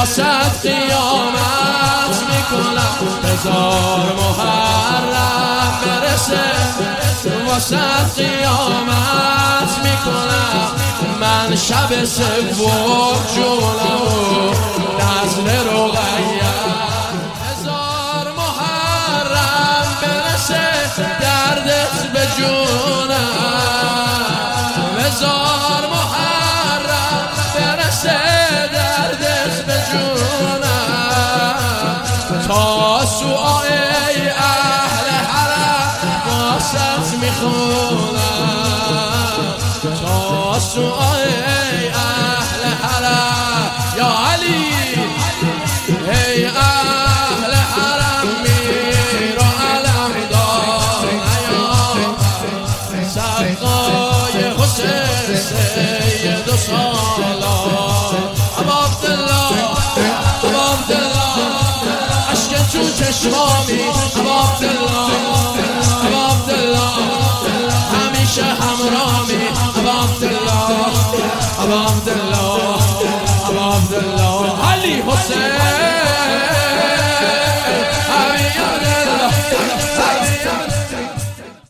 واسط قیامت میکنم، هزار محرم برسه واسط قیامت میکنم. من شب سوم جونمو نزل رقیه، هزار محرم برسه دردت به جونم، هزار محرم برسه دردت به جونم. تا سوء ای اهل حرم واسط میخونم، تا سوء ای اهل حرم یا علی، ای اهل حرم میر و علم دار سقای حسین سید و